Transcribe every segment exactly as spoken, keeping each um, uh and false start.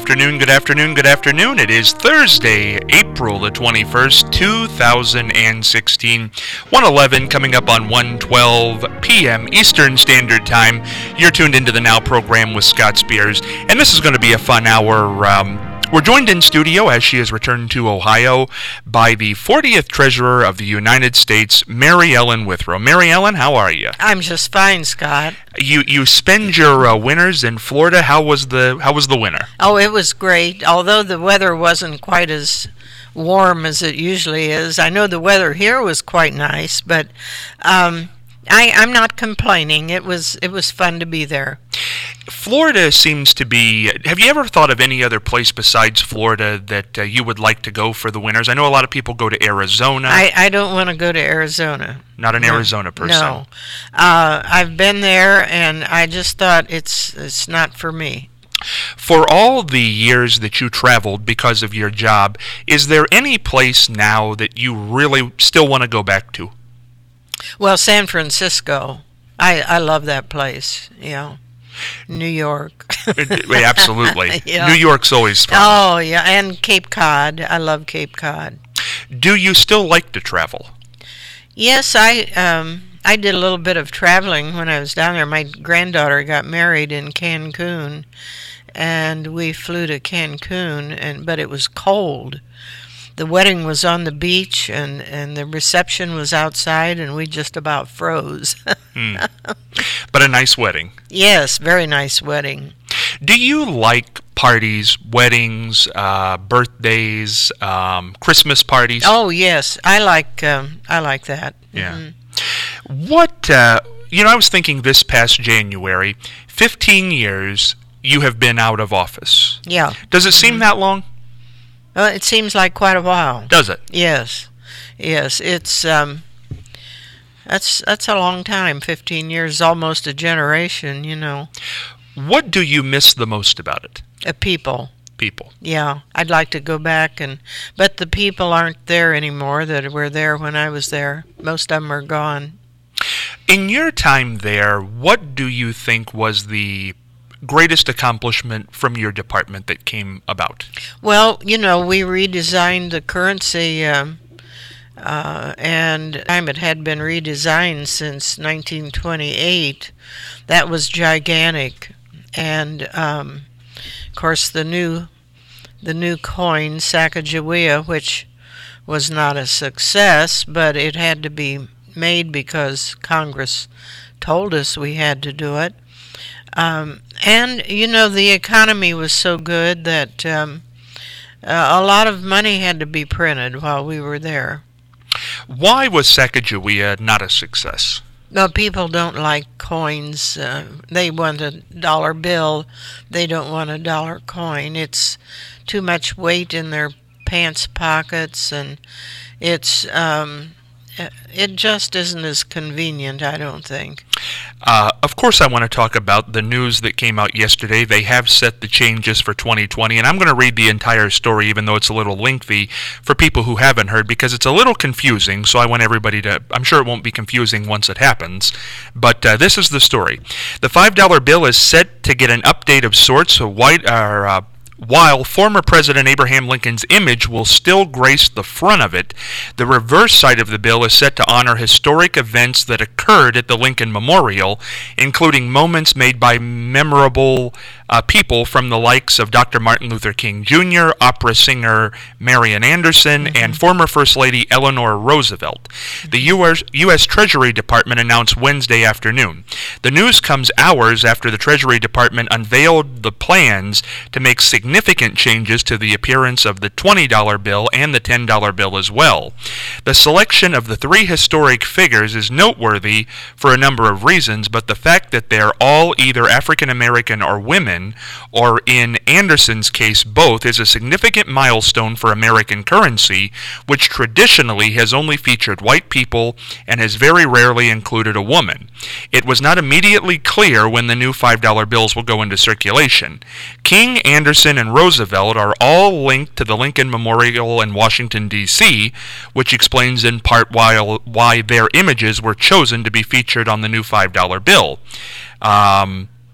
afternoon, good afternoon, good afternoon. It is Thursday, April the twenty-first, two thousand sixteen. one eleven coming up on one twelve p.m. Eastern Standard Time. You're tuned into the Now program with Scott Spears, and this is going to be a fun hour. Um, we're joined in studio as she has returned to Ohio by the fortieth Treasurer of the United States, Mary Ellen Withrow. Mary Ellen, how are you? I'm just fine, Scott. You you spend your uh, winters in Florida. How was the how was the winter? Oh, it was great. Although the weather wasn't quite as warm as it usually is. I know the weather here was quite nice, but um, I, I'm not complaining. It was it was fun to be there. Florida seems to be... Have you ever thought of any other place besides Florida that uh, you would like to go for the winters? I know a lot of people go to Arizona. I, I don't want to go to Arizona. Not an no, Arizona person. No. Uh, I've been there, and I just thought it's it's not for me. For all the years that you traveled because of your job, is there any place now that you really still want to go back to? Well, San Francisco. I, I love that place, you know. New York. Absolutely. Yeah. New York's always fun. Oh, yeah, and Cape Cod. I love Cape Cod. Do you still like to travel? Yes, I um, I did a little bit of traveling when I was down there. My granddaughter got married in Cancun, and we flew to Cancun, and but it was cold. The wedding was on the beach, and, and the reception was outside, and we just about froze. hmm. But a nice wedding. Yes, very nice wedding. Do you like parties, weddings, uh, birthdays, um, Christmas parties? Oh, yes. I like um, I like that. Yeah. Mm-hmm. What, uh, you know, I was thinking this past January, fifteen years you have been out of office. Yeah. Does it seem mm-hmm. that long? Well, it seems like quite a while. Does it? Yes, yes. It's um, that's that's a long time. Fifteen years, almost a generation. You know. What do you miss the most about it? Uh, people. People. Yeah, I'd like to go back and, but the people aren't there anymore that were there when I was there. Most of them are gone. In your time there, what do you think was the greatest accomplishment from your department that came about? Well, you know, we redesigned the currency, um, uh, and time it had been redesigned since nineteen twenty-eight. That was gigantic, and um, of course the new the new coin Sacagawea, which was not a success, but it had to be made because Congress told us we had to do it. Um, and, you know, the economy was so good that um, uh, a lot of money had to be printed while we were there. Why was Sacagawea not a success? No, people don't like coins. Uh, they want a dollar bill. They don't want a dollar coin. It's too much weight in their pants pockets, and it's... Um, It just isn't as convenient, I don't think. Uh, of course, I want to talk about the news that came out yesterday. They have set the changes for twenty twenty, and I'm going to read the entire story, even though it's a little lengthy, for people who haven't heard, because it's a little confusing, so I want everybody to... I'm sure it won't be confusing once it happens, but uh, this is the story. The five dollar bill is set to get an update of sorts, so white... Uh, uh, While former President Abraham Lincoln's image will still grace the front of it, the reverse side of the bill is set to honor historic events that occurred at the Lincoln Memorial, including moments made by memorable uh, people from the likes of Doctor Martin Luther King Junior, opera singer Marian Anderson, mm-hmm. and former First Lady Eleanor Roosevelt. The U S U S Treasury Department announced Wednesday afternoon. The news comes hours after the Treasury Department unveiled the plans to make significant significant changes to the appearance of the twenty dollar bill and the ten dollar bill as well. The selection of the three historic figures is noteworthy for a number of reasons, but the fact that they're all either African American or women, or in Anderson's case both, is a significant milestone for American currency, which traditionally has only featured white people and has very rarely included a woman. It was not immediately clear when the new five dollar bills will go into circulation. King, Anderson, and Roosevelt are all linked to the Lincoln Memorial in Washington, D C, which explains in part why, why their images were chosen to be featured on the new five dollar bill. Um,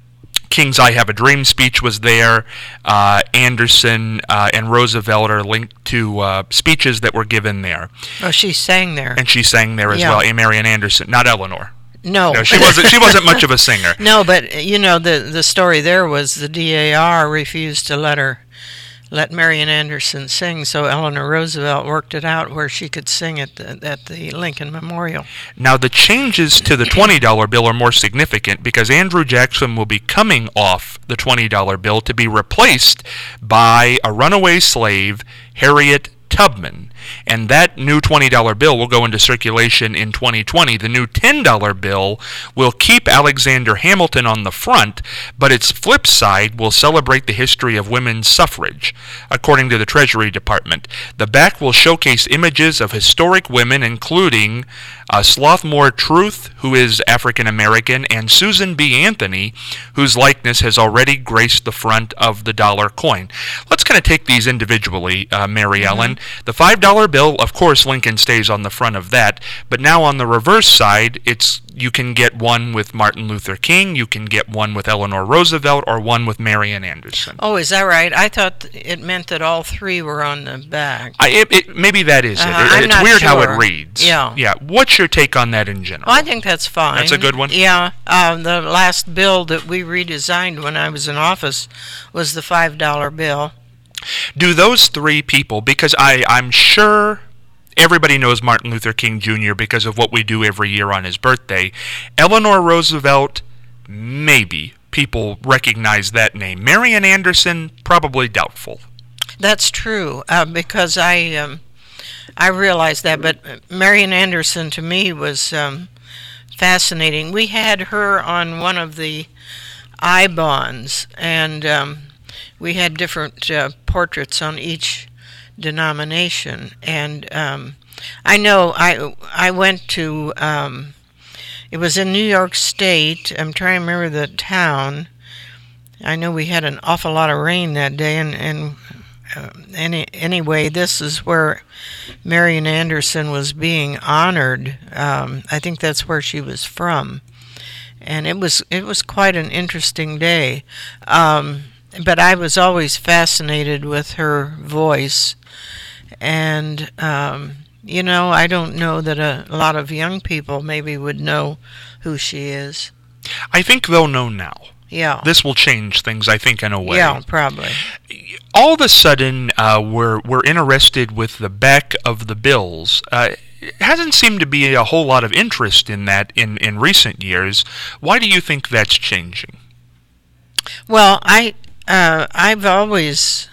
King's I Have a Dream speech was there. Uh, Anderson uh, and Roosevelt are linked to uh, speeches that were given there. Oh, she sang there. And she sang there as Yeah. well, A. Marian Anderson, not Eleanor. No. No, she wasn't. She wasn't much of a singer. No, but you know the the story there was the D A R refused to let her let Marian Anderson sing, so Eleanor Roosevelt worked it out where she could sing at the, at the Lincoln Memorial. Now the changes to the twenty dollar bill are more significant because Andrew Jackson will be coming off the twenty dollar bill to be replaced by a runaway slave, Harriet Tubman. And that new twenty dollar bill will go into circulation in twenty twenty. The new ten dollar bill will keep Alexander Hamilton on the front, but its flip side will celebrate the history of women's suffrage, according to the Treasury Department. The back will showcase images of historic women, including uh, Slothmore Truth, who is African American, and Susan B. Anthony, whose likeness has already graced the front of the dollar coin. Let's kind of take these individually, uh, Mary mm-hmm. Ellen. The five dollar bill, of course, Lincoln stays on the front of that, but now on the reverse side, it's you can get one with Martin Luther King, you can get one with Eleanor Roosevelt, or one with Marian Anderson. Oh, is that right? I thought it meant that all three were on the back. I, it, it, maybe that is uh-huh. it. it I'm it's not weird sure. how it reads. Yeah. Yeah. What's your take on that in general? Well, I think that's fine. That's a good one? Yeah. Um, the last bill that we redesigned when I was in office was the five dollar bill. Do those three people, because I, I'm sure everybody knows Martin Luther King Junior because of what we do every year on his birthday. Eleanor Roosevelt, maybe people recognize that name. Marian Anderson, probably doubtful. That's true, uh, because I um, I realized that, but Marian Anderson to me was um, fascinating. We had her on one of the I bonds, and um, we had different uh, portraits on each denomination, and um, I know I I went to um, it was in New York State. I'm trying to remember the town. I know we had an awful lot of rain that day, and and uh, any anyway, this is where Marian Anderson was being honored. Um, I think that's where she was from, and it was it was quite an interesting day. Um, But I was always fascinated with her voice. And, um, you know, I don't know that a, a lot of young people maybe would know who she is. I think they'll know now. Yeah. This will change things, I think, in a way. Yeah, probably. All of a sudden, uh, we're, we're interested with the back of the bills. Uh, it hasn't seemed to be a whole lot of interest in that in, in recent years. Why do you think that's changing? Well, I... Uh, I've always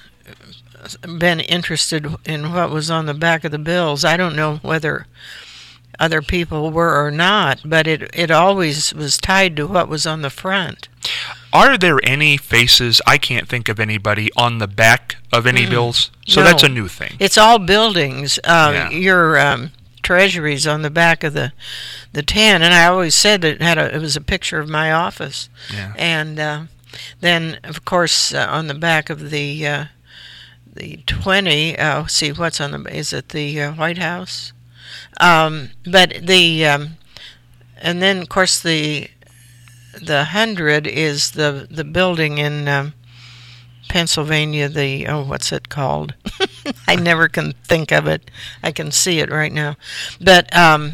been interested in what was on the back of the bills. I don't know whether other people were or not, but it, it always was tied to what was on the front. Are there any faces, I can't think of anybody, on the back of any mm, bills? So no. That's a new thing. It's all buildings. Uh, yeah. Your um, treasuries on the back of the the ten, and I always said that it, had a, it was a picture of my office. Yeah. And... Uh, Then, of course, uh, on the back of the uh, the twenty, uh, see what's on the is it the uh, White House? Um, but the um, and then of course the the hundred is the the building in um, Pennsylvania. The oh, what's it called? I never can think of it. I can see it right now. But um,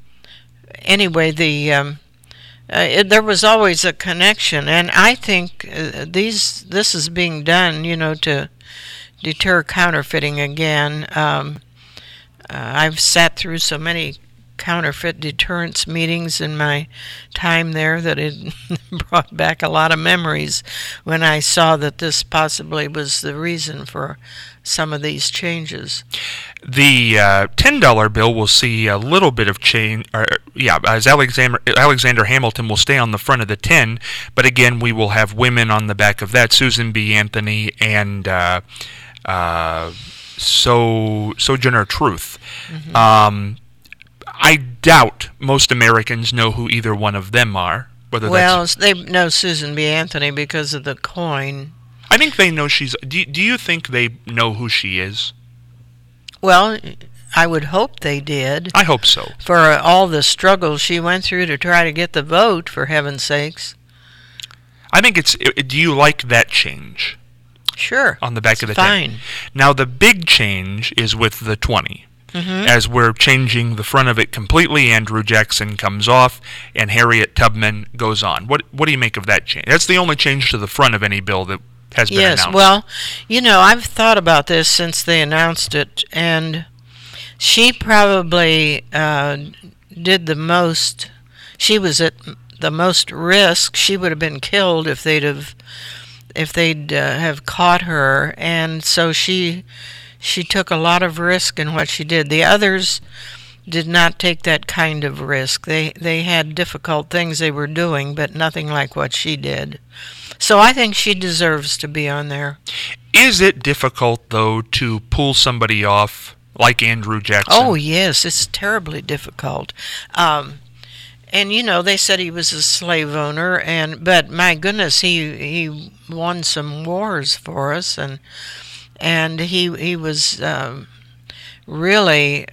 anyway, the um, Uh, it, there was always a connection, and I think uh, these this is being done, you know, to deter counterfeiting again. Um, uh, I've sat through so many counterfeit deterrence meetings in my time there that it brought back a lot of memories when I saw that this possibly was the reason for some of these changes. The uh, ten dollar bill will see a little bit of change. Or, yeah, as Alexander Alexander Hamilton will stay on the front of the ten, but again, we will have women on the back of that: Susan B. Anthony and uh, uh, so Sojourner Truth. Mm-hmm. Um, I doubt most Americans know who either one of them are. Whether well, that's, they know Susan B. Anthony because of the coin. I think they know she's... Do, do you think they know who she is? Well, I would hope they did. I hope so. For all the struggles she went through to try to get the vote, for heaven's sakes. I think it's. Do you like that change? Sure. On the back it's of the fine. tank. Now the big change is with the twenty. Mm-hmm. As we're changing the front of it completely, Andrew Jackson comes off and Harriet Tubman goes on. What what do you make of that change? That's the only change to the front of any bill that has been yes, announced. Well, you know, I've thought about this since they announced it, and she probably uh, did the most. She was at the most risk. She would have been killed if they'd have if they'd uh, have caught her, and so she she took a lot of risk in what she did. The others did not take that kind of risk. They they had difficult things they were doing, but nothing like what she did. So I think she deserves to be on there. Is it difficult, though, to pull somebody off like Andrew Jackson? Oh, yes, it's terribly difficult. Um, and, you know, they said he was a slave owner, and but, my goodness, he he won some wars for us, and and he, he was um, really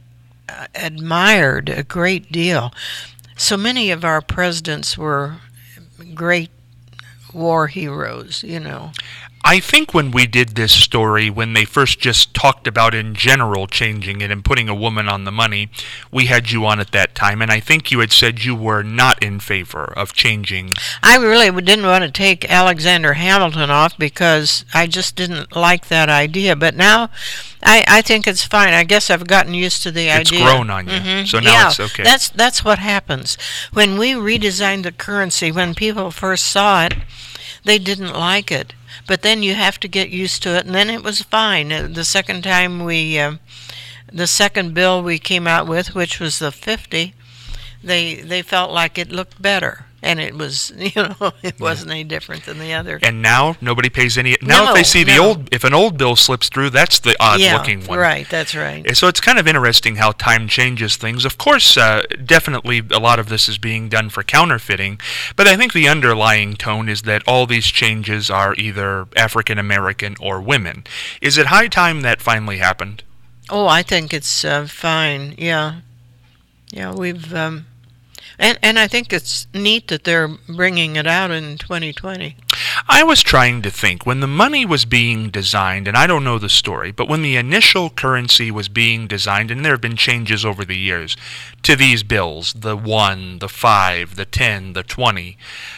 admired a great deal. So many of our presidents were great war heroes, you know. I think when we did this story, when they first just talked about in general changing it and putting a woman on the money, we had you on at that time, and I think you had said you were not in favor of changing. I really didn't want to take Alexander Hamilton off because I just didn't like that idea, but now I, I think it's fine. I guess I've gotten used to the it's idea. It's grown on you, mm-hmm. so now yeah, it's okay. That's, that's what happens. When we redesigned the currency, when people first saw it, they didn't like it. But then you have to get used to it, and then it was fine. The second time we, uh, the second bill we came out with, which was the fifty, they they felt like it looked better, and it was, you know, it wasn't any different than the other. And now nobody pays any. Now no, if they see the no. old, if an old bill slips through, that's the odd-looking yeah, one. right. That's right. So it's kind of interesting how time changes things. Of course, uh, definitely a lot of this is being done for counterfeiting, but I think the underlying tone is that all these changes are either African American or women. Is it high time that finally happened? Oh, I think it's uh, fine. Yeah, yeah. We've. Um, And and I think it's neat that they're bringing it out in twenty twenty. I was trying to think, when the money was being designed, and I don't know the story, but when the initial currency was being designed, and there have been changes over the years to these bills, the one, the five, the ten, the twenty,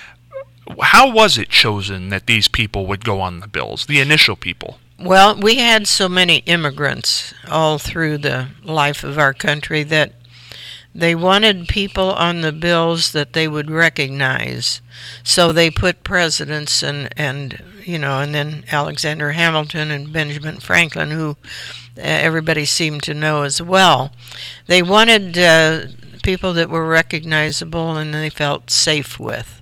how was it chosen that these people would go on the bills, the initial people? Well, we had so many immigrants all through the life of our country that they wanted people on the bills that they would recognize. So they put presidents and, and you know, and then Alexander Hamilton and Benjamin Franklin, who uh, everybody seemed to know as well. They wanted uh, people that were recognizable and they felt safe with.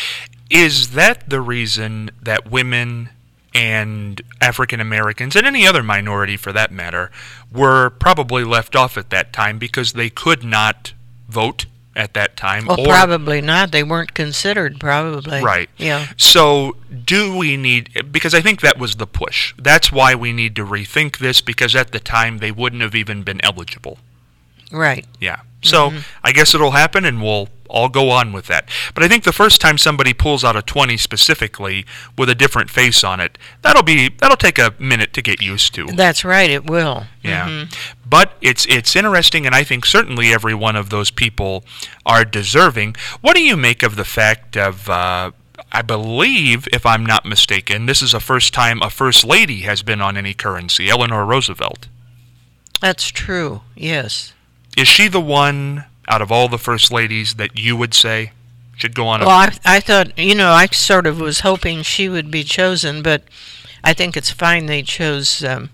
Is that the reason that women and African Americans, and any other minority for that matter, were probably left off at that time because they could not vote at that time? Well, or, probably not. They weren't considered, probably. Right. Yeah. So do we need, because I think that was the push. That's why we need to rethink this, because at the time they wouldn't have even been eligible. Right. Yeah. So mm-hmm. I guess it'll happen, and we'll all go on with that. But I think the first time somebody pulls out a twenty specifically with a different face on it, that'll be that'll take a minute to get used to. That's right. It will. Yeah. Mm-hmm. But it's it's interesting, and I think certainly every one of those people are deserving. What do you make of the fact of, uh, I believe, if I'm not mistaken, this is the first time a first lady has been on any currency, Eleanor Roosevelt? That's true. Yes. Is she the one out of all the first ladies that you would say should go on? A- well, I, I thought, you know, I sort of was hoping she would be chosen, but I think it's fine they chose um,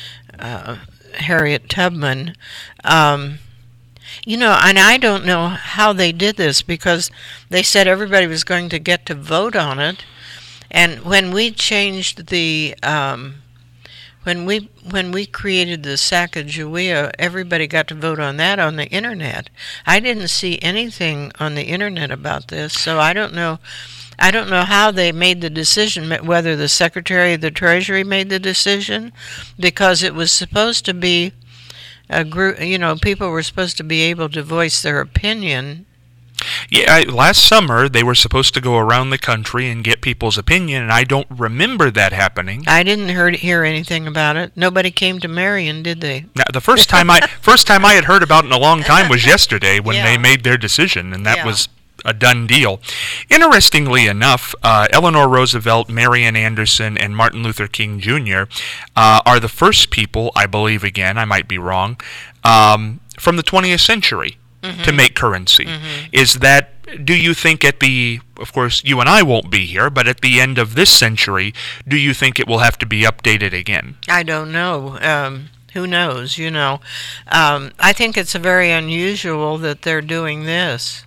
uh, Harriet Tubman. Um, you know, and I don't know how they did this, because they said everybody was going to get to vote on it, and when we changed the... Um, When we when we created the Sacagawea, everybody got to vote on that on the internet. I didn't see anything on the internet about this, so I don't know. I don't know how they made the decision. Whether the Secretary of the Treasury made the decision, because it was supposed to be a group. You know, people were supposed to be able to voice their opinion. Yeah, I, last summer they were supposed to go around the country and get people's opinion, and I don't remember that happening. I didn't hear, hear anything about it. Nobody came to Marion, did they? Now, the first time I first time I had heard about it in a long time was yesterday when Yeah. they made their decision, and that Yeah. was a done deal. Interestingly enough, uh, Eleanor Roosevelt, Marian Anderson, and Martin Luther King Junior Uh, are the first people, I believe, again, I might be wrong, um, from the twentieth century Mm-hmm. to make currency. Mm-hmm. Is that, do you think at the, of course, you and I won't be here, but at the end of this century, do you think it will have to be updated again? I don't know. Um, who knows, you know. Um, I think it's very unusual that they're doing this.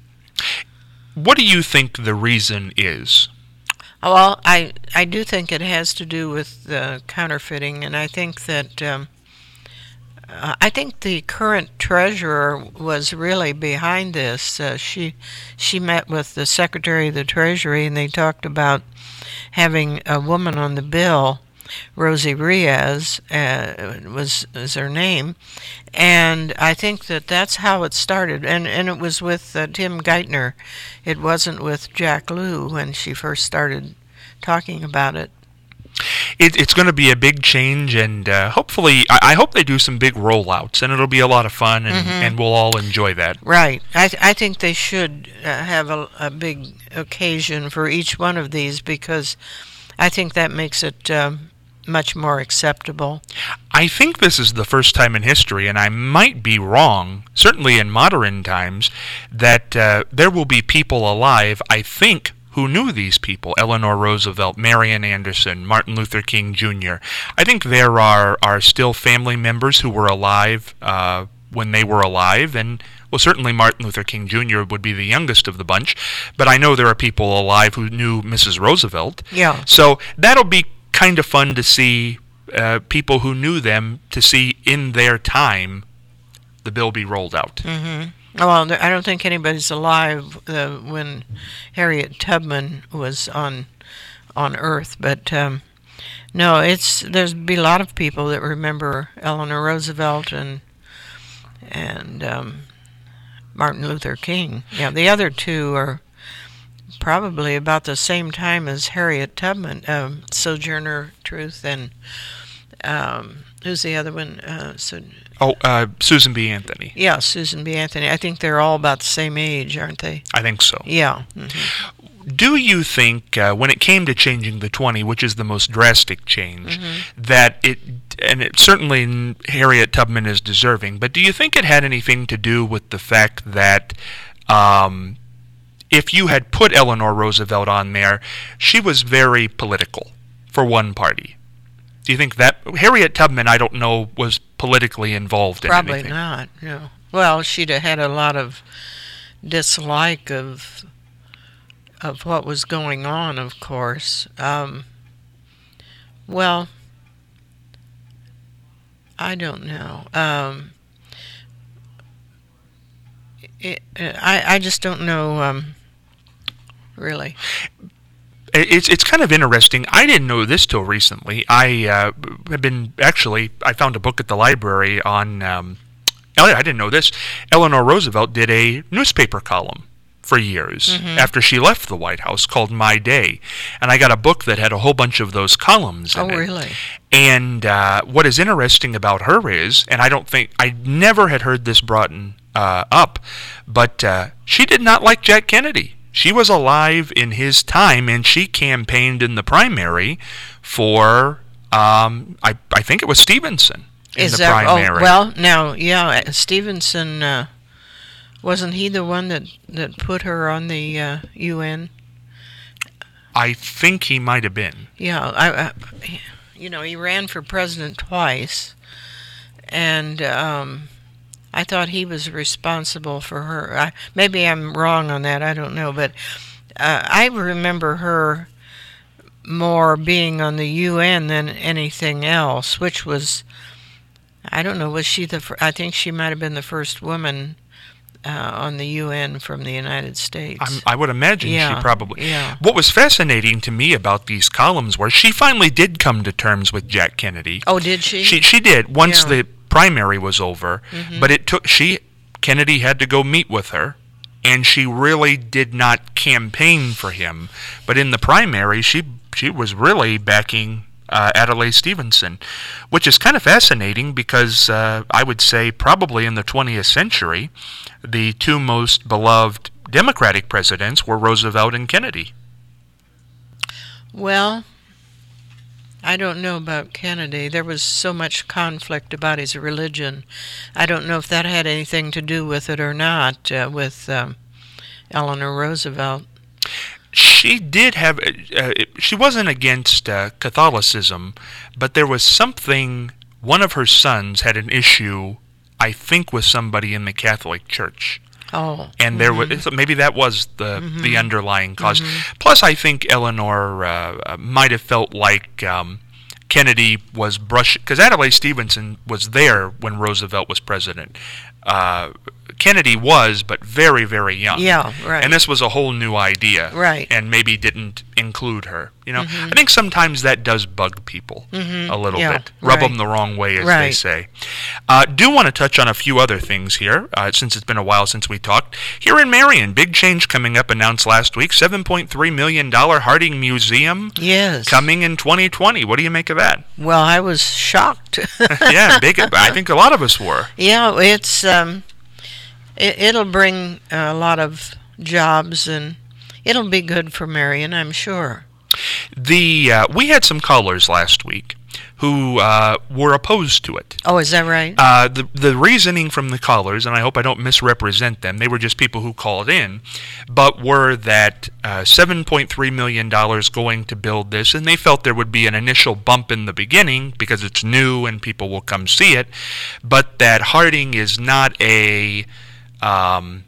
What do you think the reason is? Well, I, I do think it has to do with the counterfeiting, and I think that um, uh, I think the current treasurer was really behind this. Uh, she she met with the Secretary of the Treasury, and they talked about having a woman on the bill. Rosie Riaz uh, was is her name, and I think that that's how it started. And and it was with uh, Tim Geithner. It wasn't with Jack Lew when she first started talking about it. It, it's going to be a big change, and uh, hopefully, I, I hope they do some big rollouts, and it'll be a lot of fun, and, Mm-hmm. and we'll all enjoy that. Right. I th- I think they should uh, have a, a big occasion for each one of these, because I think that makes it um, much more acceptable. I think this is the first time in history, and I might be wrong, certainly in modern times, that uh, there will be people alive, I think, who knew these people, Eleanor Roosevelt, Marian Anderson, Martin Luther King Junior I think there are, are still family members who were alive uh, when they were alive, and well, certainly Martin Luther King Junior would be the youngest of the bunch, but I know there are people alive who knew Missus Roosevelt. Yeah. So that'll be kind of fun to see uh, people who knew them, to see in their time the bill be rolled out. Mm-hmm. Well, I don't think anybody's alive uh, when Harriet Tubman was on on Earth, but um, no, it's there's be a lot of people that remember Eleanor Roosevelt and and um, Martin Luther King. Yeah, the other two are probably about the same time as Harriet Tubman, um, Sojourner Truth, and um, who's the other one? Uh, so. Oh, uh, Susan B. Anthony. Yeah, Susan B. Anthony. I think they're all about the same age, aren't they? I think so. Yeah. Mm-hmm. Do you think, uh, when it came to changing the twenty, which is the most drastic change, Mm-hmm. that it, and it certainly Harriet Tubman is deserving, but do you think it had anything to do with the fact that um, if you had put Eleanor Roosevelt on there, she was very political for one party? Do you think that Harriet Tubman, I don't know, was politically involved in Probably anything? not, no. Well, she'd have had a lot of dislike of of what was going on, of course. Um, well, I don't know. Um, it, I, I just don't know, um, really. It's it's kind of interesting. I didn't know this till recently. I uh, have been actually. I found a book at the library on. Um, I didn't know this. Eleanor Roosevelt did a newspaper column for years Mm-hmm. after she left the White House called My Day, and I got a book that had a whole bunch of those columns in Oh, it. really? And uh, what is interesting about her is, and I don't think I never had heard this brought in, uh, up, but uh, she did not like Jack Kennedy. She was alive in his time, and she campaigned in the primary for, um, I, I think it was Stevenson in Is the that, primary. oh, well, now, yeah, Stevenson, uh, wasn't he the one that, that put her on the uh, U N? I think he might have been. Yeah, I, I, you know, he ran for president twice, and um, I thought he was responsible for her. I, maybe I'm wrong on that, I don't know, but uh, I remember her more being on the U N than anything else, which was, I don't know, was she the, fir- I think she might have been the first woman uh, on the U N from the United States. I'm, I would imagine Yeah, she probably. yeah. What was fascinating to me about these columns was she finally did come to terms with Jack Kennedy. Oh, did she? She she did once Yeah. the primary was over, Mhm. but it took she Kennedy had to go meet with her and she really did not campaign for him. But in the primary, she she was really backing uh, Adlai Stevenson, which is kind of fascinating because uh, I would say probably in the twentieth century, the two most beloved Democratic presidents were Roosevelt and Kennedy. Well, I don't know about Kennedy. There was so much conflict about his religion. I don't know if that had anything to do with it or not, uh, with um, Eleanor Roosevelt. She did have, uh, she wasn't against uh, Catholicism, but there was something, one of her sons had an issue, I think, with somebody in the Catholic Church. Oh. And there mm-hmm. was, maybe that was the mm-hmm. the underlying cause. Mm-hmm. Plus, I think Eleanor uh, might have felt like um, Kennedy was brushing, because Adlai Stevenson was there when Roosevelt was president. Uh, Kennedy was, but very, very young. Yeah, right. And this was a whole new idea. Right. And maybe didn't include her. You know, mm-hmm. I think sometimes that does bug people mm-hmm. a little yeah, bit. Rub right. them the wrong way, as right. they say. Uh, do want to touch on a few other things here, uh, since it's been a while since we talked. Here in Marion, big change coming up, announced last week, seven point three million dollars Harding Museum. Yes. Coming in twenty twenty. What do you make of that? Well, I was shocked. Yeah, big. I think a lot of us were. Yeah, it's um, it, it'll bring a lot of jobs, and it'll be good for Marion, I'm sure. The uh, we had some callers last week who uh, were opposed to it. Oh, is that right? Uh, the the reasoning from the callers, and I hope I don't misrepresent them, they were just people who called in, but were that uh, seven point three million dollars going to build this, and they felt there would be an initial bump in the beginning because it's new and people will come see it, but that Harding is not a um,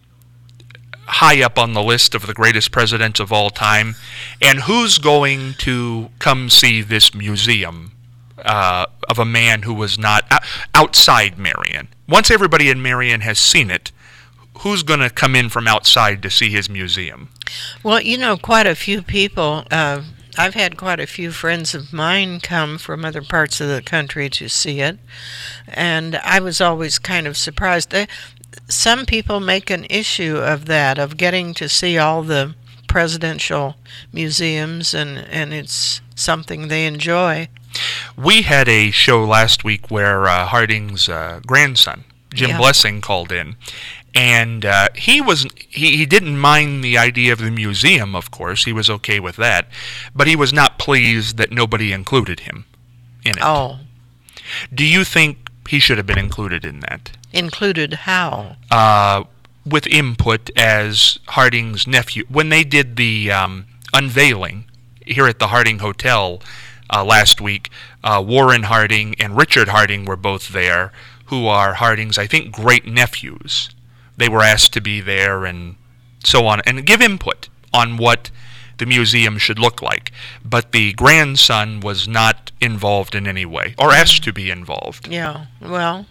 high up on the list of the greatest presidents of all time, and who's going to come see this museum uh, of a man who was not outside Marion? Once everybody in Marion has seen it, who's going to come in from outside to see his museum? Well, you know, quite a few people, uh, I've had quite a few friends of mine come from other parts of the country to see it, and I was always kind of surprised. They, Some people make an issue of that, of getting to see all the presidential museums, and, and it's something they enjoy. We had a show last week where uh, Harding's uh, grandson, Jim Yeah. Blessing, called in, and uh, he was he, he didn't mind the idea of the museum, of course. He was okay with that, but he was not pleased that nobody included him in it. Oh, Do you think he should have been included in that? included how? Uh, with input as Harding's nephew. When they did the um, unveiling here at the Harding Hotel uh, last week, uh, Warren Harding and Richard Harding were both there, who are Harding's, I think, great-nephews. They were asked to be there and so on, and give input on what the museum should look like. But the grandson was not involved in any way, or asked to be involved. Yeah, well,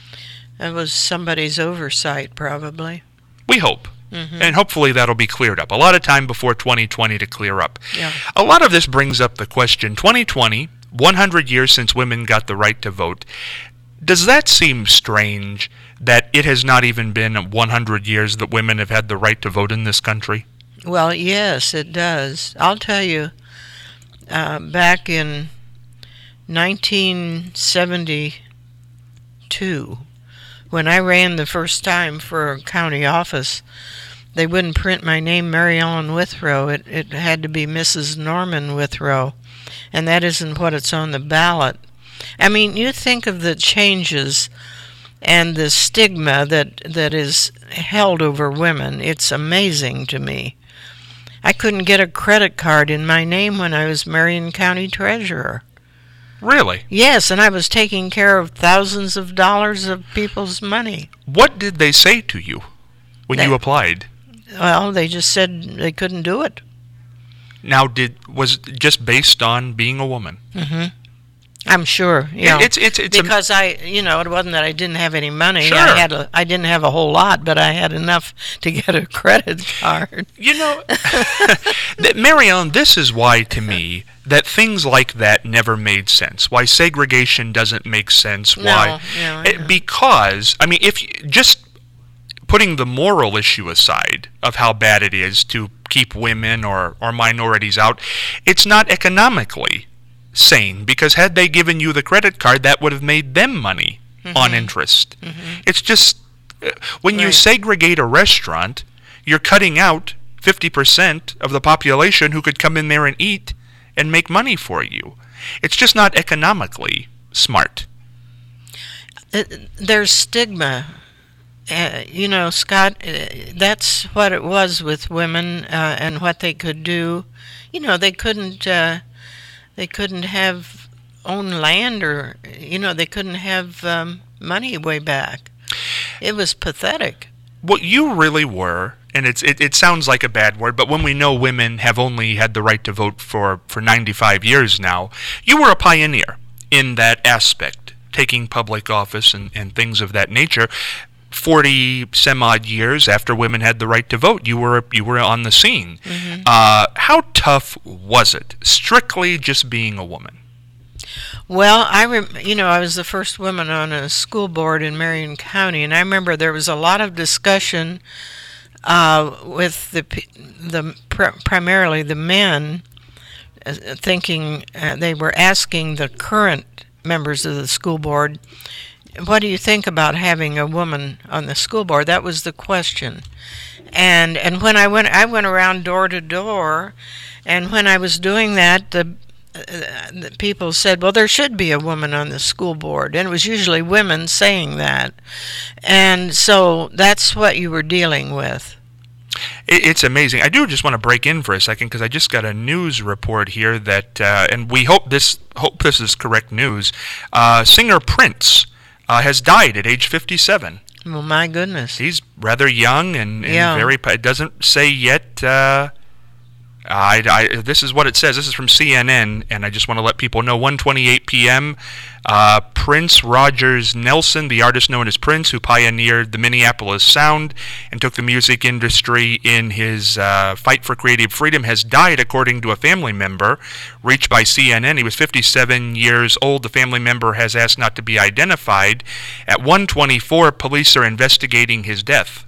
it was somebody's oversight, probably. We hope. Mm-hmm. And hopefully that'll be cleared up. A lot of time before twenty twenty to clear up. Yeah. A lot of this brings up the question, twenty twenty, one hundred years since women got the right to vote. Does that seem strange that it has not even been one hundred years that women have had the right to vote in this country? Well, yes, it does. I'll tell you, uh, back in nineteen seventy-two, when I ran the first time for a county office, they wouldn't print my name, Mary Ellen Withrow. It, it had to be Missus Norman Withrow, and that isn't what it's on the ballot. I mean, you think of the changes and the stigma that that is held over women. It's amazing to me. I couldn't get a credit card in my name when I was Marion County Treasurer. Really? Yes, and I was taking care of thousands of dollars of people's money. What did they say to you when They- you applied? Well, they just said they couldn't do it. Now, did was it just based on being a woman? Mm-hmm. I'm sure. Yeah. It's it's it's because I, you know, it wasn't that I didn't have any money. Sure. I had a, I didn't have a whole lot, but I had enough to get a credit card. You know, that Mary Ellen, this is why, to me, that things like that never made sense. Why segregation doesn't make sense. No, Why? no, It- no. because, I mean, if you, just putting the moral issue aside of how bad it is to keep women or, or minorities out, it's not economically sane, because had they given you the credit card, that would have made them money mm-hmm. on interest. Mm-hmm. It's just, when right. you segregate a restaurant, you're cutting out fifty percent of the population who could come in there and eat and make money for you. It's just not economically smart. It, there's stigma. Uh, you know, Scott, uh, that's what it was with women uh, and what they could do. You know, they couldn't uh, they couldn't have own land, or, you know, they couldn't have um, money way back. It was pathetic. What you really were, and it's it, it sounds like a bad word, but when we know women have only had the right to vote for, for ninety-five years now, you were a pioneer in that aspect, taking public office and, and things of that nature. Forty some odd years after women had the right to vote, you were you were on the scene. Mm-hmm. Uh, how tough was it, strictly just being a woman? Well, I rem- you know I was the first woman on a school board in Marion County, and I remember there was a lot of discussion uh, with the the pr- primarily the men, uh, thinking uh, they were asking the current members of the school board, what do you think about having a woman on the school board? That was the question. And and when I went I went around door to door, and when I was doing that, the, uh, the people said, well, there should be a woman on the school board. And it was usually women saying that. And so that's what you were dealing with. It's amazing. I do just want to break in for a second, because I just got a news report here that, uh, and we hope this hope this is correct news. Uh, singer Prince Uh, has died at age fifty-seven. Well, my goodness. He's rather young and, and yeah. very... It doesn't say yet... Uh, I, I, this is what it says. This is from C N N, and I just want to let people know. one twenty-eight p.m., uh, Prince Rogers Nelson, the artist known as Prince, who pioneered the Minneapolis sound and took the music industry in his uh, fight for creative freedom, has died, according to a family member reached by C N N. He was fifty-seven years old. The family member has asked not to be identified. At one twenty-four, police are investigating his death.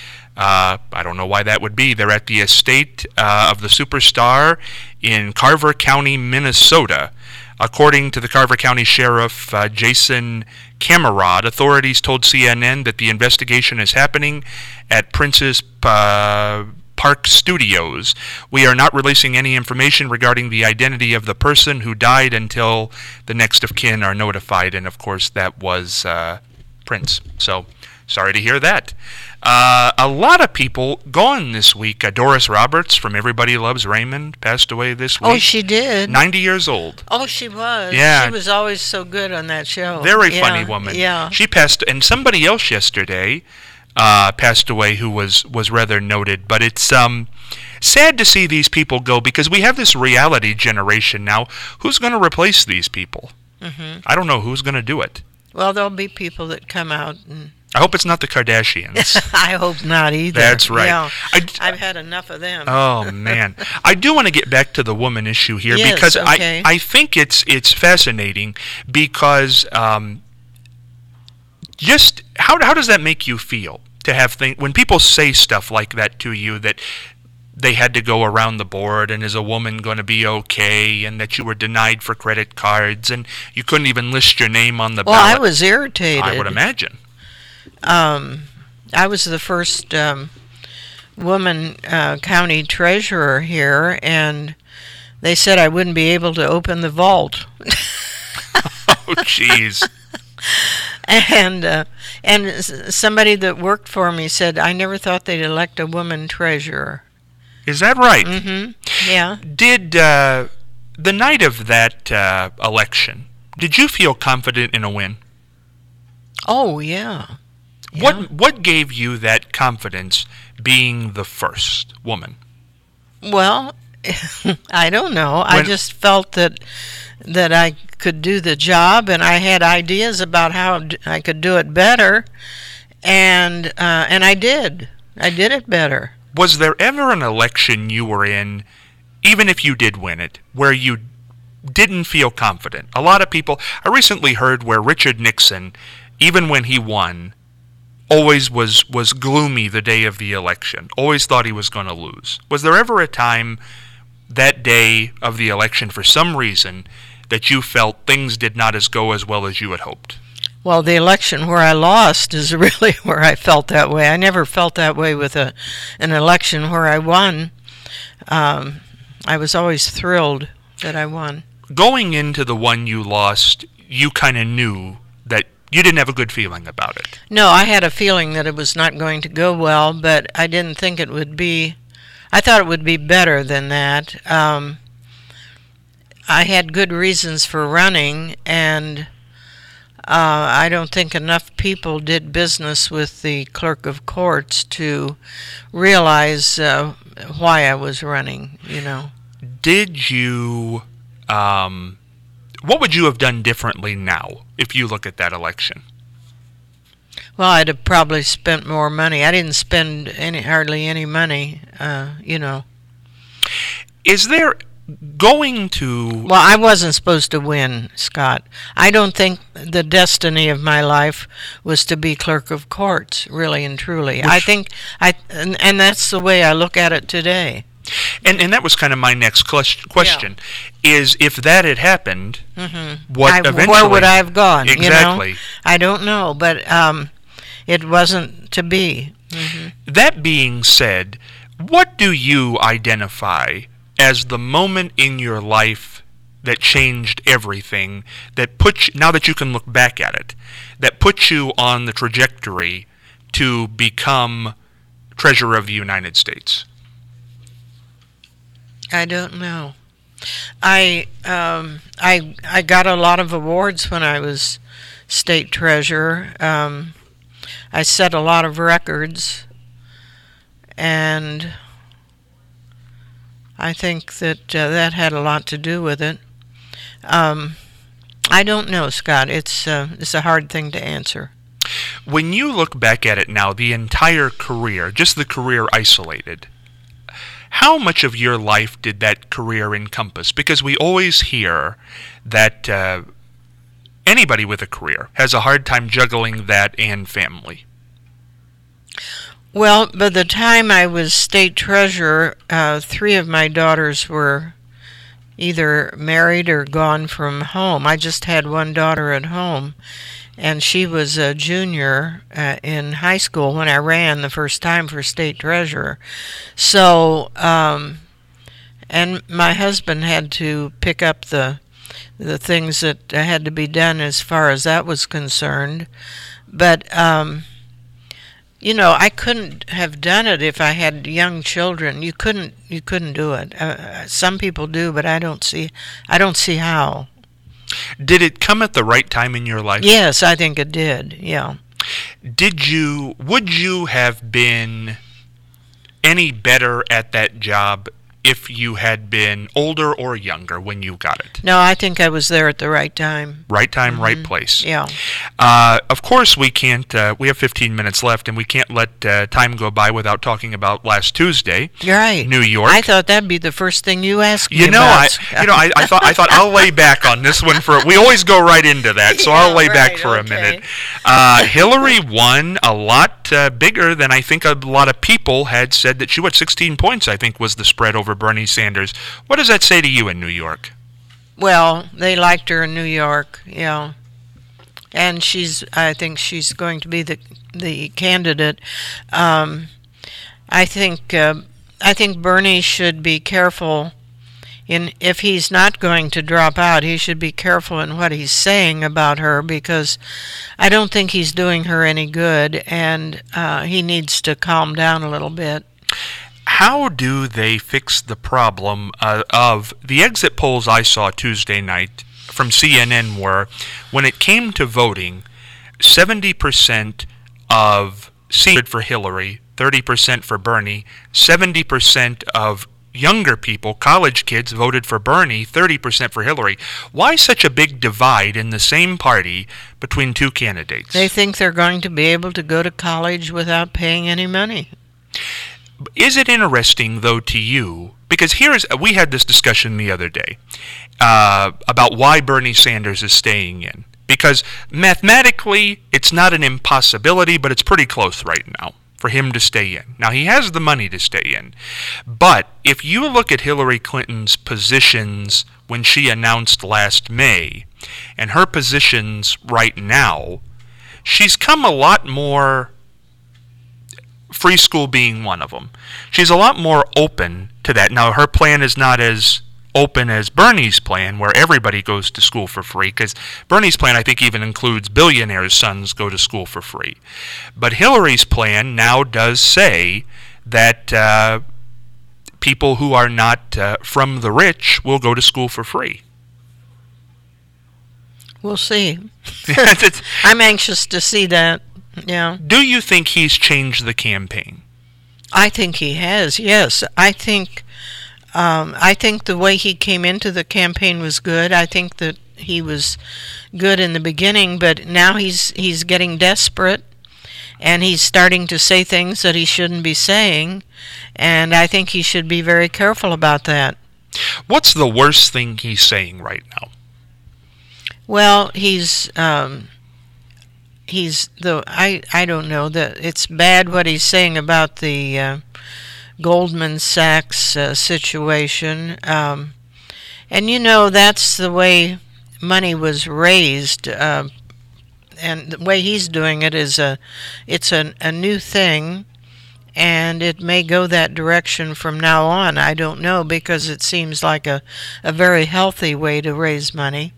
Uh, I don't know why that would be. They're at the estate uh, of the superstar in Carver County, Minnesota. According to the Carver County Sheriff uh, Jason Camerod, authorities told C N N that the investigation is happening at Prince's uh, Park Studios. We are not releasing any information regarding the identity of the person who died until the next of kin are notified, and of course that was uh, Prince. So, sorry to hear that. Uh, a lot of people gone this week. Uh, Doris Roberts from Everybody Loves Raymond passed away this week. Oh, she did? ninety years old. Oh, she was. Yeah. She was always so good on that show. Very yeah. funny woman. Yeah. She passed, and somebody else yesterday uh, passed away who was, was rather noted. But it's um, sad to see these people go, because we have this reality generation now. Who's going to replace these people? Mm-hmm. I don't know who's going to do it. Well, there'll be people that come out and... I hope it's not the Kardashians. I hope not either. That's right. Yeah, I, I've had enough of them. Oh, man. I do want to get back to the woman issue here, yes, because okay. I, I think it's it's fascinating, because um, just how how does that make you feel to have things, when people say stuff like that to you, that they had to go around the board, and is a woman going to be okay, and that you were denied for credit cards, and you couldn't even list your name on the well, ballot? Well, I was irritated. I would imagine. Um, I was the first um, woman uh, county treasurer here, and they said I wouldn't be able to open the vault. Oh, jeez. And uh, and somebody that worked for me said, I never thought they'd elect a woman treasurer. Is that right? Mm-hmm. Yeah. Did uh, the night of that uh, election, did you feel confident in a win? Oh, yeah. Yeah. What what gave you that confidence, being the first woman? Well, I don't know. When, I just felt that that I could do the job, and I had ideas about how I could do it better, and uh, and I did. I did it better. Was there ever an election you were in, even if you did win it, where you didn't feel confident? A lot of people. I recently heard where Richard Nixon, even when he won, always was, was gloomy the day of the election, always thought he was going to lose. Was there ever a time that day of the election, for some reason, that you felt things did not as go as well as you had hoped? Well, the election where I lost is really where I felt that way. I never felt that way with a an election where I won. Um, I was always thrilled that I won. Going into the one you lost, you kind of knew that you didn't have a good feeling about it. No, I had a feeling that it was not going to go well, but I didn't think it would be. I thought it would be better than that. Um, I had good reasons for running, and uh, I don't think enough people did business with the clerk of courts to realize uh, why I was running, you know. Did you, um, what would you have done differently now if you look at that election? Well, I'd have probably spent more money. I didn't spend any hardly any money, uh, you know. Is there going to... Well, I wasn't supposed to win, Scott. I don't think the destiny of my life was to be clerk of courts, really and truly. Which, I think, I and, and that's the way I look at it today. And and that was kind of my next question, yeah. is if that had happened, mm-hmm. what I, eventually... Where would I have gone? Exactly. You know? I don't know, but um, it wasn't to be. Mm-hmm. That being said, what do you identify as the moment in your life that changed everything, that put you, now that you can look back at it, that put you on the trajectory to become Treasurer of the United States? I don't know. I um, I I got a lot of awards when I was state treasurer. Um, I set a lot of records, and I think that uh, that had a lot to do with it. Um, I don't know, Scott. It's uh, it's a hard thing to answer. When you look back at it now, the entire career, just the career isolated, how much of your life did that career encompass? Because we always hear that uh, anybody with a career has a hard time juggling that and family. Well, by the time I was state treasurer, uh, three of my daughters were either married or gone from home. I just had one daughter at home, and she was a junior uh, in high school when I ran the first time for state treasurer. So, um, and my husband had to pick up the the things that had to be done as far as that was concerned. But, um, you know, I couldn't have done it if I had young children. You couldn't. You couldn't do it. Uh, some people do, but I don't see. I don't see how. Did it come at the right time in your life? Yes, I think it did, yeah. Did you, would you have been any better at that job if you had been older or younger when you got it? No, I think I was there at the right time. Right time, mm-hmm. right place. Yeah. Uh, of course, we can't, uh, we have fifteen minutes left, and we can't let uh, time go by without talking about last Tuesday. You're right. New York. I thought that'd be the first thing you asked me you know, about. I, you know, I, I thought I thought I'll lay back on this one for. We always go right into that, so yeah, I'll lay right, back for okay. a minute. Uh, Hillary won a lot uh, bigger than I think a lot of people had said that she would. sixteen points, I think, was the spread over Bernie Sanders. What does that say to you in New York? Well, they liked her in New York, yeah. And she's, I think she's going to be the the candidate. Um, I think, uh, I think Bernie should be careful in if he's not going to drop out. He should be careful in what he's saying about her, because I don't think he's doing her any good, and uh, he needs to calm down a little bit. How do they fix the problem uh, of the exit polls I saw Tuesday night from C N N were, when it came to voting, seventy percent of seated for Hillary, thirty percent for Bernie, seventy percent of younger people, college kids, voted for Bernie, thirty percent for Hillary. Why such a big divide in the same party between two candidates? They think they're going to be able to go to college without paying any money. Is it interesting, though, to you, because here's, we had this discussion the other day uh, about why Bernie Sanders is staying in. because mathematically it's not an impossibility, but it's pretty close right now for him to stay in. Now, he has the money to stay in, but if you look at Hillary Clinton's positions when she announced last May and her positions right now, she's come a lot more, free school being one of them. She's a lot more open to that. Now, her plan is not as open as Bernie's plan, where everybody goes to school for free, because Bernie's plan, I think, even includes billionaires' sons go to school for free. But Hillary's plan now does say that uh, people who are not uh, from the rich will go to school for free. We'll see. I'm anxious to see that. Yeah. Do you think he's changed the campaign? I think he has, yes. I think um, I think the way he came into the campaign was good. I think that he was good in the beginning, but now he's he's getting desperate, and he's starting to say things that he shouldn't be saying, and I think he should be very careful about that. What's the worst thing he's saying right now? Well, he's um, he's the I I don't know that it's bad what he's saying about the uh, Goldman Sachs uh, situation, um, and you know that's the way money was raised, uh, and the way he's doing it is a it's a a new thing, and it may go that direction from now on. I don't know, because it seems like a a very healthy way to raise money.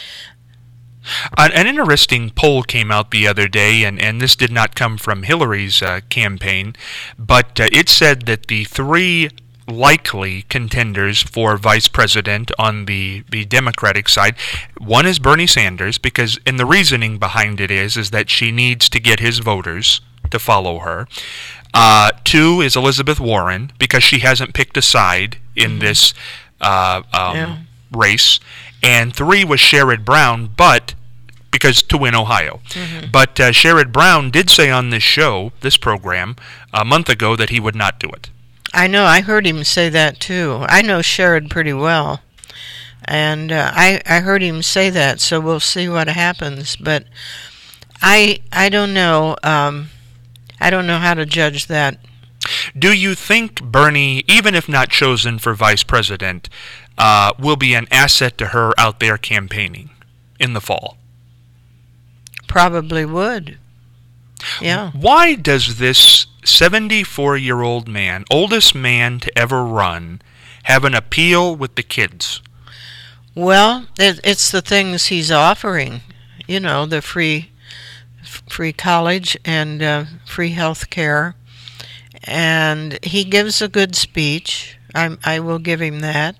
An, an interesting poll came out the other day, and, and this did not come from Hillary's uh, campaign, but uh, it said that the three likely contenders for vice president on the, the Democratic side, one is Bernie Sanders, because, and the reasoning behind it is, is that she needs to get his voters to follow her. Uh, two is Elizabeth Warren, because she hasn't picked a side in mm-hmm. this uh, um, yeah. race. And three was Sherrod Brown, but because to win Ohio. Mm-hmm. But uh, Sherrod Brown did say on this show, this program, a month ago that he would not do it. I know. I heard him say that too. I know Sherrod pretty well, and uh, I I heard him say that. So we'll see what happens. But I I don't know. Um, I don't know how to judge that. Do you think Bernie, even if not chosen for vice president, uh, will be an asset to her out there campaigning in the fall? Probably would. Yeah. Why does this seventy-four-year-old man, oldest man to ever run, have an appeal with the kids? Well, it, it's the things he's offering. You know, the free, free college and uh, free health care. And he gives a good speech. I, I will give him that.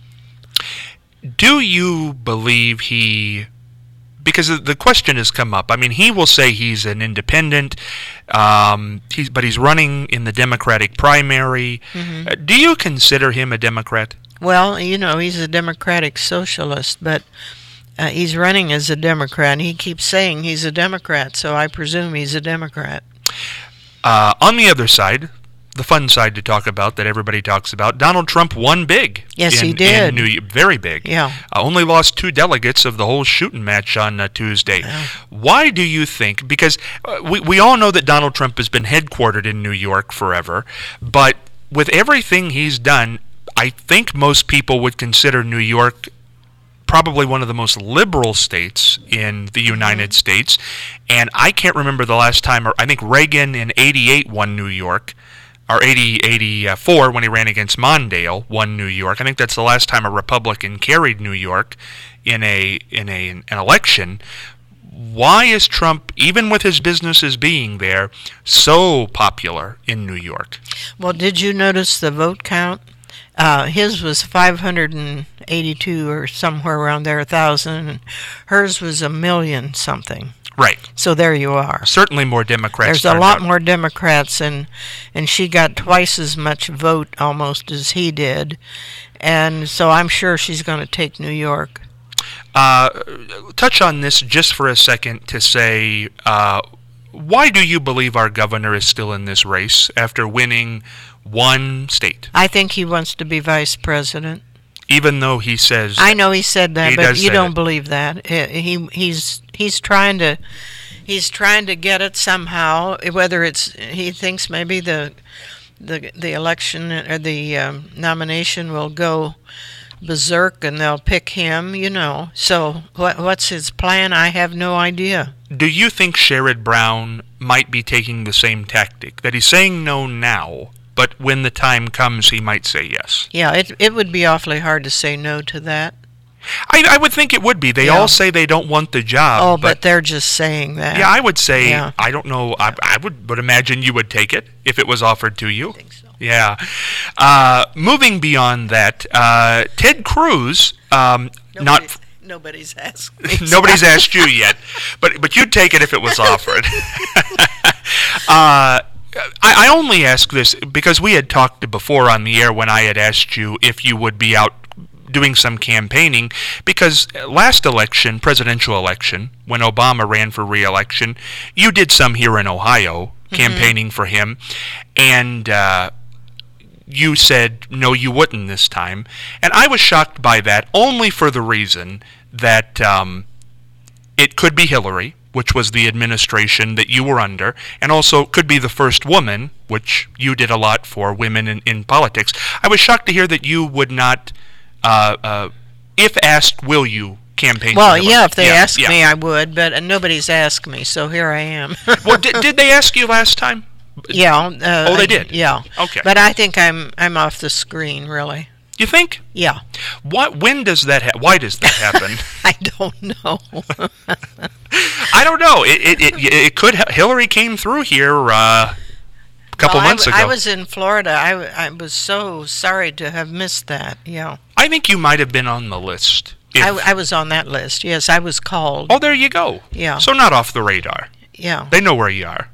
Do you believe he... Because the question has come up. I mean, he will say he's an independent, um, he's, but he's running in the Democratic primary. Mm-hmm. Uh, do you consider him a Democrat? Well, you know, he's a Democratic socialist, but uh, he's running as a Democrat, and he keeps saying he's a Democrat, so I presume he's a Democrat. Uh, on the other side, the fun side to talk about that everybody talks about, Donald Trump won big. Yes, in, he did. In New, very big. Yeah. Uh, only lost two delegates of the whole shooting match on uh, Tuesday. Yeah. Why do you think? Because uh, we, we all know that Donald Trump has been headquartered in New York forever, but with everything he's done, I think most people would consider New York probably one of the most liberal states in the United mm-hmm. States, and I can't remember the last time, or I think Reagan in eighty-eight won New York, or eighty, eighty-four when he ran against Mondale won New York. I think that's the last time a Republican carried New York in a in a an election. Why is Trump, even with his businesses being there, so popular in New York? Well, did you notice the vote count? Uh, his was five hundred eighty-two or somewhere around there, a thousand. And hers was a million something. Right. So there you are. Certainly more Democrats. There's a lot out. more Democrats, and and she got twice as much vote almost as he did, and so I'm sure she's going to take New York. Uh, touch on this just for a second to say, uh, why do you believe our governor is still in this race after winning one state? I think he wants to be vice president. even though he says I know he said that, He but does you say don't that. believe that. He he- he's he's trying to he's trying to get it somehow. Whether it's he thinks maybe the the the election or the um, nomination will go berserk and they'll pick him. You know. So what what's his plan? I have no idea. Do you think Sherrod Brown might be taking the same tactic? That he's saying no now, but when the time comes, he might say yes? Yeah, it it would be awfully hard to say no to that. I, I would think it would be. They Yeah. all say they don't want the job. Oh, but, they're just saying that. yeah, I would say, Yeah. I don't know, I, I would, would imagine you would take it if it was offered to you. I think so. Yeah. Uh, moving beyond that, uh, Ted Cruz, um, not... Nobody's, nobody's asked me. Nobody's asked you yet, but but you'd take it if it was offered. uh, I, I only ask this because we had talked before on the air when I had asked you if you would be out doing some campaigning, because last election, presidential election, when Obama ran for re-election, you did some here in Ohio campaigning for him, and uh, you said no, you wouldn't this time, and I was shocked by that only for the reason that um, it could be Hillary, which was the administration that you were under, and also could be the first woman, which you did a lot for women in, in politics. I was shocked to hear that you would not, uh, uh, if asked, will you campaign Well, for Hillary? yeah, if they Yeah, asked yeah. me, I would, but uh, nobody's asked me, so here I am. Well, did, did they ask you last time? yeah. Uh, Oh, they I- did? Yeah. Okay. But I think I'm I'm off the screen, really. You think? Yeah. What? When does that ha- Why does that happen? I don't know. I don't know. It it it, it could. ha- Hillary came through here uh, a couple Well, I months w- ago. I was in Florida. I, w- I was so sorry to have missed that. Yeah. I think you might have been on the list. If- I, w- I was on that list. Yes, I was called. oh, there you go. Yeah. So not off the radar. Yeah. They know where you are.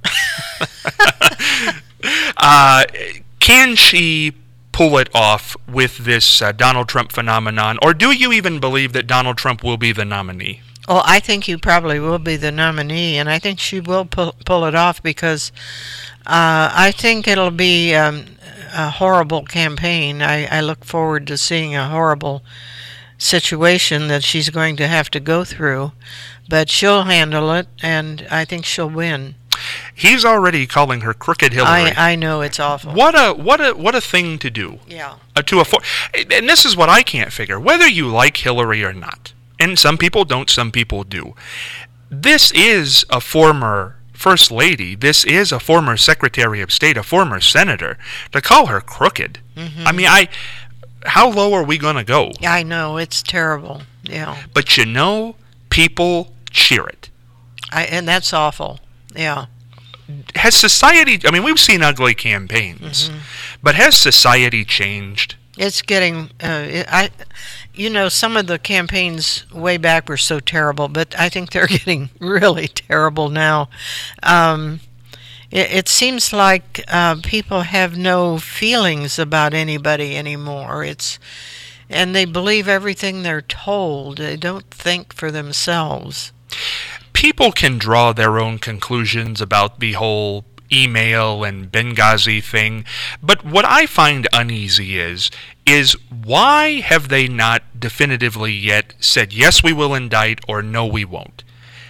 uh, can she pull it off with this uh, Donald Trump phenomenon, or do you even believe that Donald Trump will be the nominee? Well, I think you probably will be the nominee, and I think she will pull, pull it off because uh, I think it'll be um, a horrible campaign. I, I look forward to seeing a horrible situation that she's going to have to go through, but she'll handle it, and I think she'll win. He's already calling her Crooked Hillary. I, I know it's awful. What a what a what a thing to do. Yeah. Uh, to a for- and this is what I can't figure, whether you like Hillary or not. And some people don't, some people do. This is a former First Lady. This is a former Secretary of State, a former senator. To call her crooked. Mm-hmm. I mean, I how low are we going to go? I know, it's terrible. Yeah. But you know, people cheer it. I, and that's awful. Yeah. Has society, I mean, we've seen ugly campaigns, Mm-hmm. but has society changed? It's getting, uh, it, I, you know, some of the campaigns way back were so terrible, but I think they're getting really terrible now. Um, it, it seems like uh, people have no feelings about anybody anymore. It's, and they believe everything they're told. They don't think for themselves. People can draw their own conclusions about the whole email and Benghazi thing, but what I find uneasy is is why have they not definitively yet said yes we will indict or no we won't?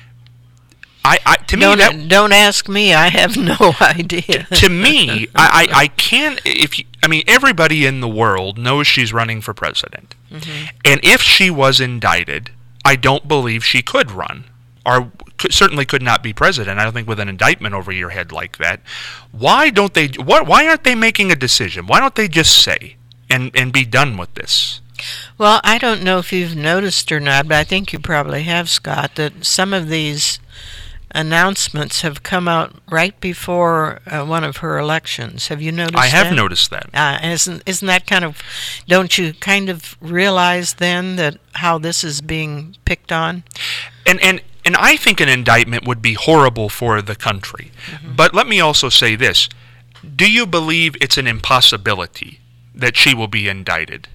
I, I to me Don't, that don't ask me. I have no idea. to me I, I, I can't if you, I mean everybody in the world knows she's running for president, Mm-hmm. and if she was indicted, I don't believe she could run. Or could, certainly could not be president. I don't think with an indictment over your head like that. Why don't they? What? Why aren't they making a decision? Why don't they just say and and be done with this? Well, I don't know if you've noticed or not, but I think you probably have, Scott, that some of these announcements have come out right before uh, one of her elections. Have you noticed I have that? noticed that. Uh, isn't isn't that kind of? Don't you kind of realize then that how this is being picked on? And and. And I think an indictment would be horrible for the country. Mm-hmm. But let me also say this. Do you believe it's an impossibility that she will be indicted?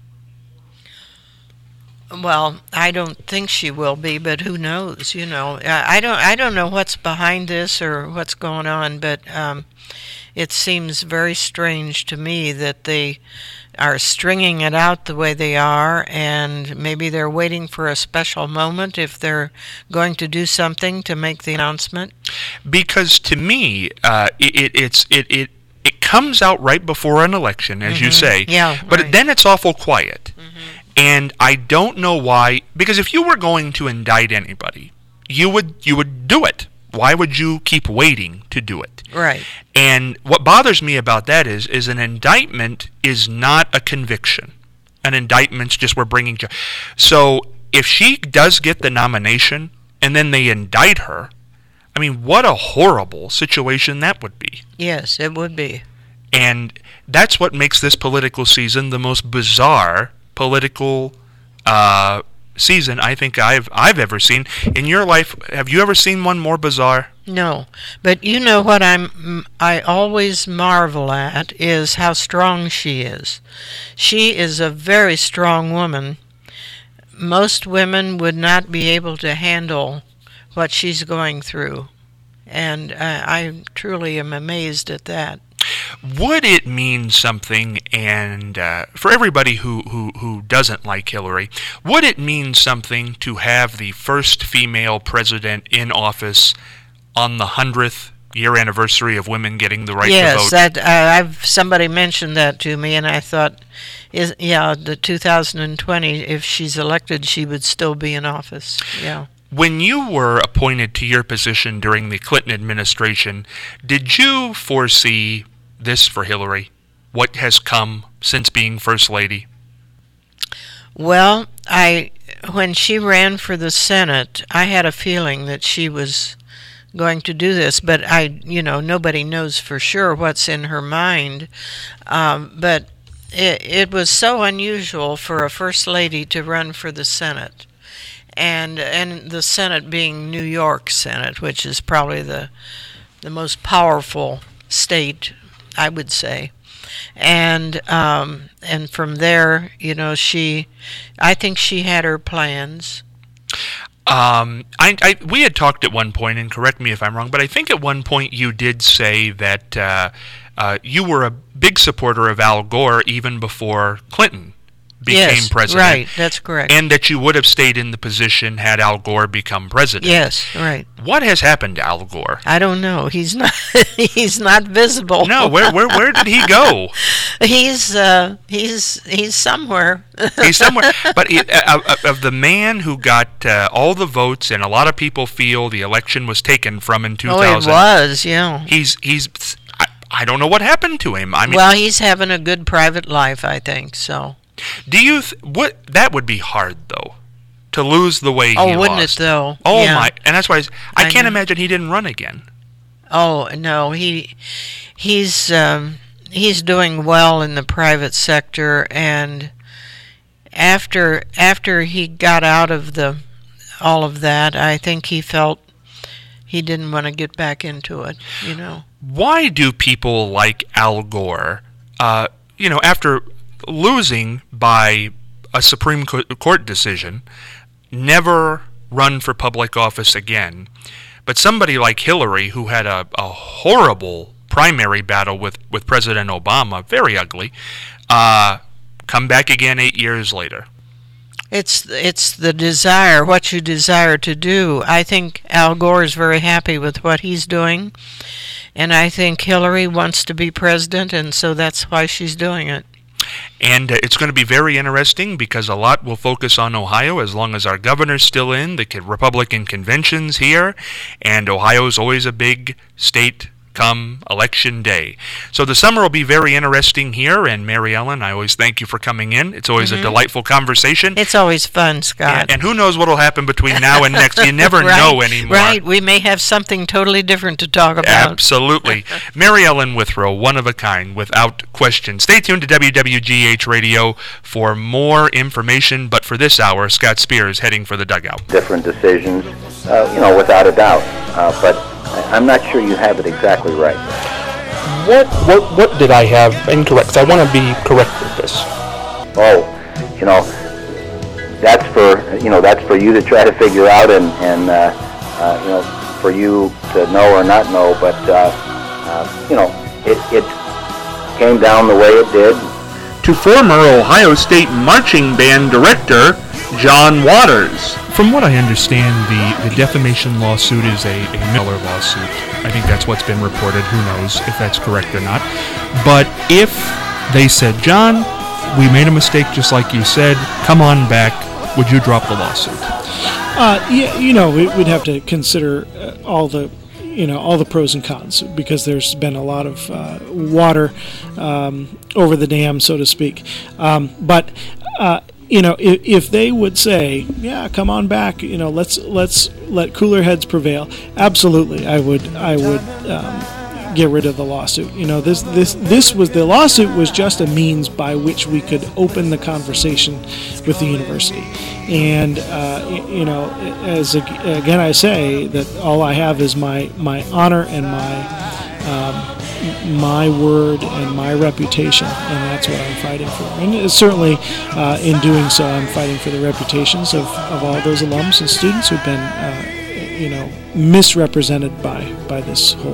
Well, I don't think she will be, but who knows? You know, I I don't. I don't know what's behind this or what's going on, but um, it seems very strange to me that they are stringing it out the way they are, and maybe they're waiting for a special moment if they're going to do something to make the announcement. Because to me, uh, it, it it's it, it it comes out right before an election, as mm-hmm. you say. Yeah, but right. then it's awful quiet. Mm-hmm. And I don't know why, because if you were going to indict anybody, you would you would do it. Why would you keep waiting to do it? Right. And what bothers me about that is is an indictment is not a conviction. An indictment's just we're bringing. Ju- so if she does get the nomination and then they indict her, I mean, what a horrible situation that would be. Yes, it would be. And that's what makes this political season the most bizarre political uh, season I think I've I've ever seen. In your life, have you ever seen one more bizarre? No, but you know what I'm I always marvel at is how strong she is. She is a very strong woman. Most women would not be able to handle what she's going through, and uh, I truly am amazed at that. Would it mean something, and uh, for everybody who, who, who doesn't like Hillary, would it mean something to have the first female president in office on the hundredth year anniversary of women getting the right yes, to vote? Yes, that uh, I've somebody mentioned that to me, and I thought, is yeah, the two thousand twenty, if she's elected, she would still be in office. Yeah. When you were appointed to your position during the Clinton administration, did you foresee this for Hillary? What has come since being First Lady? Well, I when she ran for the Senate, I had a feeling that she was going to do this, but I, you know, nobody knows for sure what's in her mind. Um, but it, it was so unusual for a First Lady to run for the Senate. And and the Senate being New York Senate, which is probably the the most powerful state, I would say. And um, and from there, you know, she, I think she had her plans. Um, I, I we had talked at one point, and correct me if I'm wrong, but I think at one point you did say that uh, uh, you were a big supporter of Al Gore even before Clinton became yes, president. Right, that's correct. And that you would have stayed in the position had Al Gore become president. Yes, right. What has happened to Al Gore? I don't know. He's not he's not visible. No, where where where did he go? he's uh, he's he's somewhere. He's somewhere. But he, uh, of the man who got uh, all the votes, and a lot of people feel the election was taken from in two thousand. Oh, it was, yeah. He's he's I, I don't know what happened to him. I mean, well, he's having a good private life, I think, so. Do you th- what that would be hard though, to lose the way oh, he wouldn't lost. it though? Oh yeah. my! And that's why I, I can't know. imagine he didn't run again. Oh no, he he's um, he's doing well in the private sector, and after after he got out of the all of that, I think he felt he didn't want to get back into it. You know. Why do people like Al Gore, uh, you know, after losing by a Supreme Court decision, never run for public office again? But somebody like Hillary, who had a, a horrible primary battle with, with President Obama, very ugly, uh, come back again eight years later. It's it's the desire, what you desire to do. I think Al Gore is very happy with what he's doing, and I think Hillary wants to be president, and so that's why she's doing it. And uh, it's going to be very interesting because a lot will focus on Ohio as long as our governor's still in, the Republican convention's here, and Ohio's always a big state come election day. So the summer will be very interesting here, and Mary Ellen, I always thank you for coming in. It's always mm-hmm. a delightful conversation. It's always fun, Scott. And, and who knows what will happen between now and next. You never right, know anymore. Right, we may have something totally different to talk about. Absolutely. Mary Ellen Withrow, one of a kind, without question. Stay tuned to W W G H Radio for more information, but for this hour, Scott Spears heading for the dugout. Different decisions, uh, you know, without a doubt, uh, but I'm not sure you have it exactly right. What what what did I have incorrect? 'Cause I want to be correct with this. Oh, you know, that's for you know that's for you to try to figure out, and and uh, uh, you know for you to know or not know. But uh, uh, you know, it, it came down the way it did. To former Ohio State marching band director John Waters. From what I understand, the, the defamation lawsuit is a, a Miller lawsuit. I think that's what's been reported. Who knows if that's correct or not. But if they said, John, we made a mistake just like you said, come on back, would you drop the lawsuit? Uh, yeah, you know, we'd have to consider uh, all the, you know, all the pros and cons, because there's been a lot of uh, water um, over the dam, so to speak. Um, but uh, you know, if, if they would say, yeah, come on back, you know, let's let's let cooler heads prevail. Absolutely, I would I would um, get rid of the lawsuit. You know, this this this was the lawsuit was just a means by which we could open the conversation with the university. And uh, you know, as again I say that all I have is my my honor and my um, my word and my reputation, and that's what I'm fighting for. And certainly, uh, in doing so, I'm fighting for the reputations of, of all those alums and students who've been, uh, you know, misrepresented by by this whole